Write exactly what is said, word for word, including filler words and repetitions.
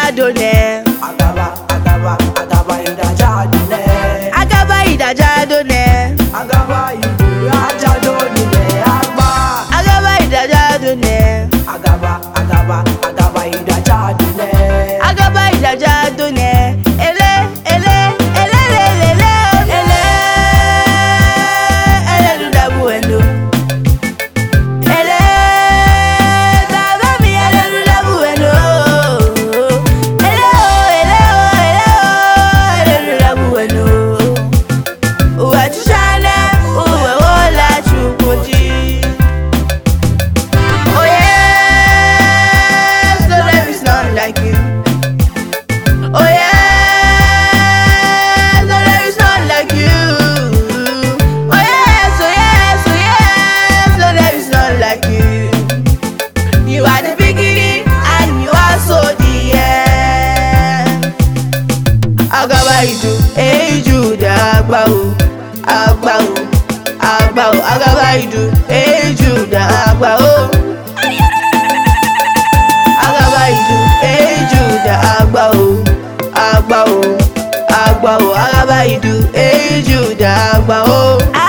Jadone. Agaba, agaba, agaba ida jadone. Agaba ida Jadone. Agaba ida jadone. Agba. Agaba ida Jadone. Agaba, agaba, agaba ida jadone. Agaba ida Jadone. Ele, ele, ele, ele, ele, ele. Ele do da bueno. Ele, baba mi ele do da bueno. Ele oh, ele oh, ele oh, ele do da bueno. Uwa chushana, uwe wola chukuji. Oh yeah, so there is none like you. Oh yes, no there is none like you. Oh yes, oh yes, oh yes, no there is none like you. You are the beginning and you are so the end. Agaba idu, eju da agba o, agba o, agba o. Agaba idu, eju da agba o. Agaba idu, eju da agba o. Agba o, agba o, agaba idu, eju da agba o.